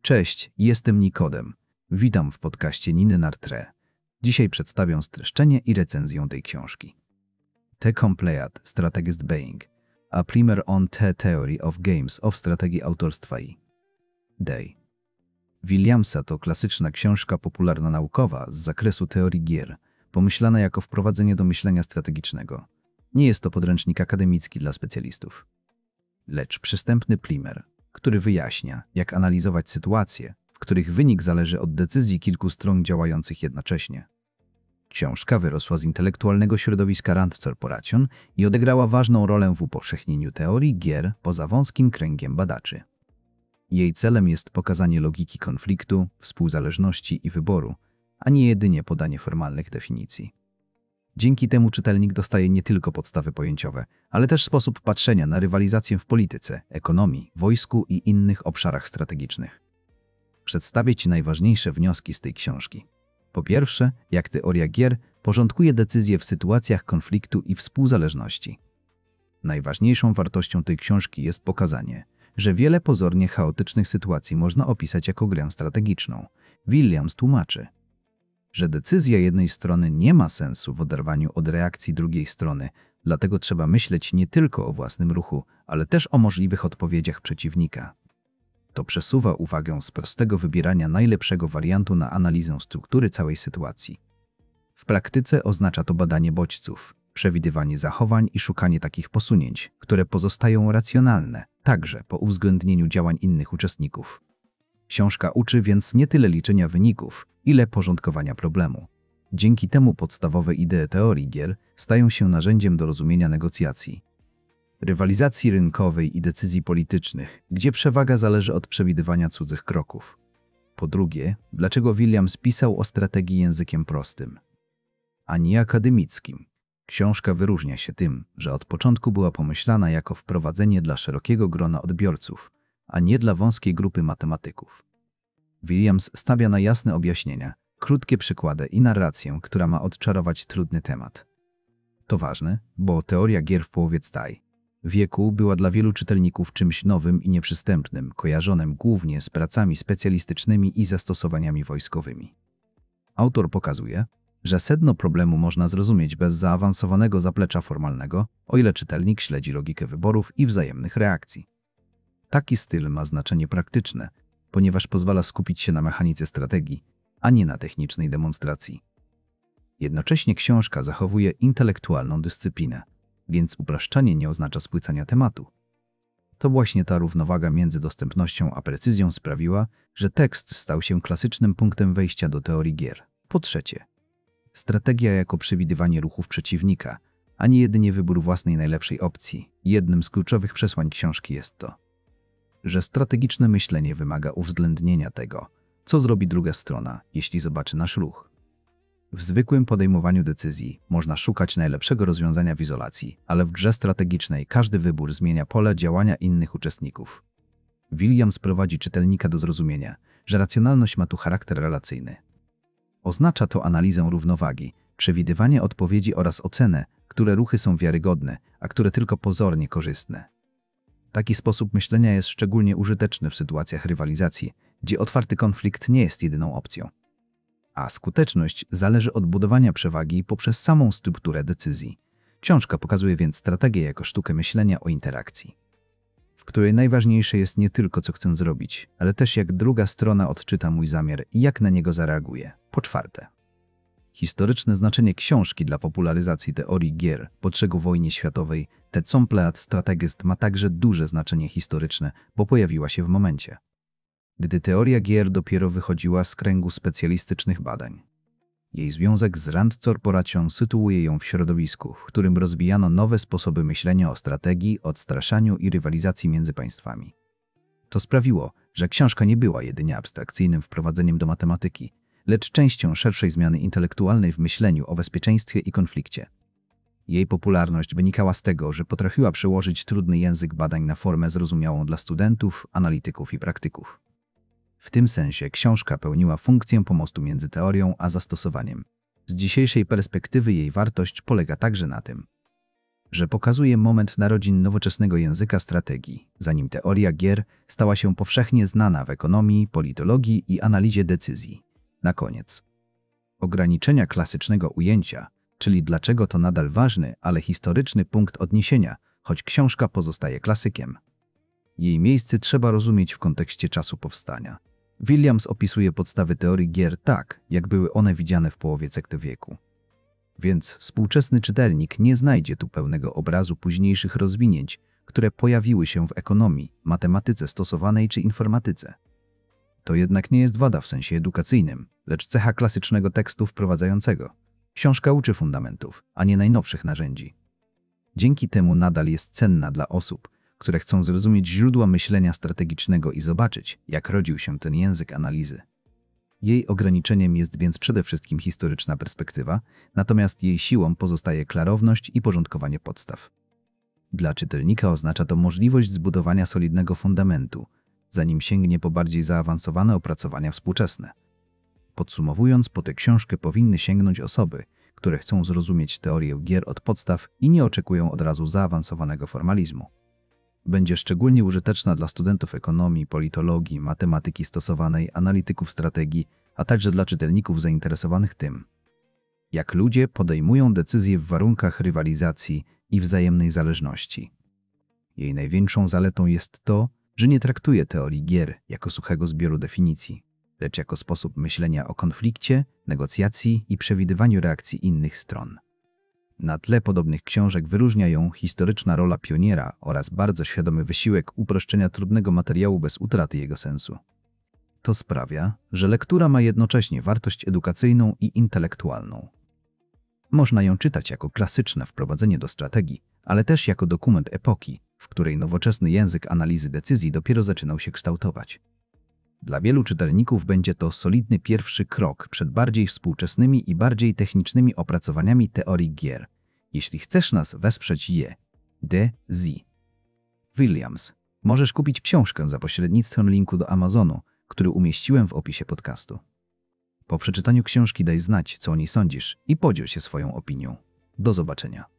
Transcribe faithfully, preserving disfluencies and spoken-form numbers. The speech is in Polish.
Cześć, jestem Nikodem. Witam w podcaście Niny Nartre. Dzisiaj przedstawię streszczenie i recenzję tej książki. The Complete Strategist Being, a primer on the Theory of Games of Strategii autorstwa I. Day. Williamsa to klasyczna książka popularno-naukowa z zakresu teorii gier, pomyślana jako wprowadzenie do myślenia strategicznego. Nie jest to podręcznik akademicki dla specjalistów, lecz przystępny primer, który wyjaśnia, jak analizować sytuacje, w których wynik zależy od decyzji kilku stron działających jednocześnie. Książka wyrosła z intelektualnego środowiska Rand Corporation i odegrała ważną rolę w upowszechnieniu teorii gier poza wąskim kręgiem badaczy. Jej celem jest pokazanie logiki konfliktu, współzależności i wyboru, a nie jedynie podanie formalnych definicji. Dzięki temu czytelnik dostaje nie tylko podstawy pojęciowe, ale też sposób patrzenia na rywalizację w polityce, ekonomii, wojsku i innych obszarach strategicznych. Przedstawię Ci najważniejsze wnioski z tej książki. Po pierwsze, jak teoria gier porządkuje decyzje w sytuacjach konfliktu i współzależności. Najważniejszą wartością tej książki jest pokazanie, że wiele pozornie chaotycznych sytuacji można opisać jako grę strategiczną. Williams tłumaczy, że decyzja jednej strony nie ma sensu w oderwaniu od reakcji drugiej strony, dlatego trzeba myśleć nie tylko o własnym ruchu, ale też o możliwych odpowiedziach przeciwnika. To przesuwa uwagę z prostego wybierania najlepszego wariantu na analizę struktury całej sytuacji. W praktyce oznacza to badanie bodźców, przewidywanie zachowań i szukanie takich posunięć, które pozostają racjonalne, także po uwzględnieniu działań innych uczestników. Książka uczy więc nie tyle liczenia wyników, ile porządkowania problemu. Dzięki temu podstawowe idee teorii gier stają się narzędziem do rozumienia negocjacji, rywalizacji rynkowej i decyzji politycznych, gdzie przewaga zależy od przewidywania cudzych kroków. Po drugie, dlaczego Williams pisał o strategii językiem prostym, a nie akademickim? Książka wyróżnia się tym, że od początku była pomyślana jako wprowadzenie dla szerokiego grona odbiorców, a nie dla wąskiej grupy matematyków. Williams stawia na jasne objaśnienia, krótkie przykłady i narrację, która ma odczarować trudny temat. To ważne, bo teoria gier w połowie wieku była dla wielu czytelników czymś nowym i nieprzystępnym, kojarzonym głównie z pracami specjalistycznymi i zastosowaniami wojskowymi. Autor pokazuje, że sedno problemu można zrozumieć bez zaawansowanego zaplecza formalnego, o ile czytelnik śledzi logikę wyborów i wzajemnych reakcji. Taki styl ma znaczenie praktyczne, ponieważ pozwala skupić się na mechanice strategii, a nie na technicznej demonstracji. Jednocześnie książka zachowuje intelektualną dyscyplinę, więc upraszczanie nie oznacza spłycania tematu. To właśnie ta równowaga między dostępnością a precyzją sprawiła, że tekst stał się klasycznym punktem wejścia do teorii gier. Po trzecie, strategia jako przewidywanie ruchów przeciwnika, a nie jedynie wybór własnej najlepszej opcji. Jednym z kluczowych przesłań książki jest to, że strategiczne myślenie wymaga uwzględnienia tego, co zrobi druga strona, jeśli zobaczy nasz ruch. W zwykłym podejmowaniu decyzji można szukać najlepszego rozwiązania w izolacji, ale w grze strategicznej każdy wybór zmienia pole działania innych uczestników. Williams prowadzi czytelnika do zrozumienia, że racjonalność ma tu charakter relacyjny. Oznacza to analizę równowagi, przewidywanie odpowiedzi oraz ocenę, które ruchy są wiarygodne, a które tylko pozornie korzystne. Taki sposób myślenia jest szczególnie użyteczny w sytuacjach rywalizacji, gdzie otwarty konflikt nie jest jedyną opcją. A skuteczność zależy od budowania przewagi poprzez samą strukturę decyzji. Książka pokazuje więc strategię jako sztukę myślenia o interakcji, w której najważniejsze jest nie tylko co chcę zrobić, ale też jak druga strona odczyta mój zamiar i jak na niego zareaguje. Po czwarte, historyczne znaczenie książki dla popularyzacji teorii gier po trzeciej wojnie światowej. The Complete Strategist ma także duże znaczenie historyczne, bo pojawiła się w momencie, gdy teoria gier dopiero wychodziła z kręgu specjalistycznych badań. Jej związek z Rand Corporation sytuuje ją w środowisku, w którym rozwijano nowe sposoby myślenia o strategii, odstraszaniu i rywalizacji między państwami. To sprawiło, że książka nie była jedynie abstrakcyjnym wprowadzeniem do matematyki, lecz częścią szerszej zmiany intelektualnej w myśleniu o bezpieczeństwie i konflikcie. Jej popularność wynikała z tego, że potrafiła przełożyć trudny język badań na formę zrozumiałą dla studentów, analityków i praktyków. W tym sensie książka pełniła funkcję pomostu między teorią a zastosowaniem. Z dzisiejszej perspektywy jej wartość polega także na tym, że pokazuje moment narodzin nowoczesnego języka strategii, zanim teoria gier stała się powszechnie znana w ekonomii, politologii i analizie decyzji. Na koniec. Ograniczenia klasycznego ujęcia, czyli dlaczego to nadal ważny, ale historyczny punkt odniesienia, choć książka pozostaje klasykiem. Jej miejsce trzeba rozumieć w kontekście czasu powstania. Williams opisuje podstawy teorii gier tak, jak były one widziane w połowie wieku. Więc współczesny czytelnik nie znajdzie tu pełnego obrazu późniejszych rozwinięć, które pojawiły się w ekonomii, matematyce stosowanej czy informatyce. To jednak nie jest wada w sensie edukacyjnym, lecz cecha klasycznego tekstu wprowadzającego. Książka uczy fundamentów, a nie najnowszych narzędzi. Dzięki temu nadal jest cenna dla osób, które chcą zrozumieć źródła myślenia strategicznego i zobaczyć, jak rodził się ten język analizy. Jej ograniczeniem jest więc przede wszystkim historyczna perspektywa, natomiast jej siłą pozostaje klarowność i porządkowanie podstaw. Dla czytelnika oznacza to możliwość zbudowania solidnego fundamentu, zanim sięgnie po bardziej zaawansowane opracowania współczesne. Podsumowując, po tę książkę powinny sięgnąć osoby, które chcą zrozumieć teorię gier od podstaw i nie oczekują od razu zaawansowanego formalizmu. Będzie szczególnie użyteczna dla studentów ekonomii, politologii, matematyki stosowanej, analityków strategii, a także dla czytelników zainteresowanych tym, jak ludzie podejmują decyzje w warunkach rywalizacji i wzajemnej zależności. Jej największą zaletą jest to, że nie traktuje teorii gier jako suchego zbioru definicji, lecz jako sposób myślenia o konflikcie, negocjacji i przewidywaniu reakcji innych stron. Na tle podobnych książek wyróżnia ją historyczna rola pioniera oraz bardzo świadomy wysiłek uproszczenia trudnego materiału bez utraty jego sensu. To sprawia, że lektura ma jednocześnie wartość edukacyjną i intelektualną. Można ją czytać jako klasyczne wprowadzenie do strategii, ale też jako dokument epoki, w której nowoczesny język analizy decyzji dopiero zaczynał się kształtować. Dla wielu czytelników będzie to solidny pierwszy krok przed bardziej współczesnymi i bardziej technicznymi opracowaniami teorii gier. Jeśli chcesz nas wesprzeć je, D. Z. Williams, możesz kupić książkę za pośrednictwem linku do Amazonu, który umieściłem w opisie podcastu. Po przeczytaniu książki daj znać, co o niej sądzisz i podziel się swoją opinią. Do zobaczenia.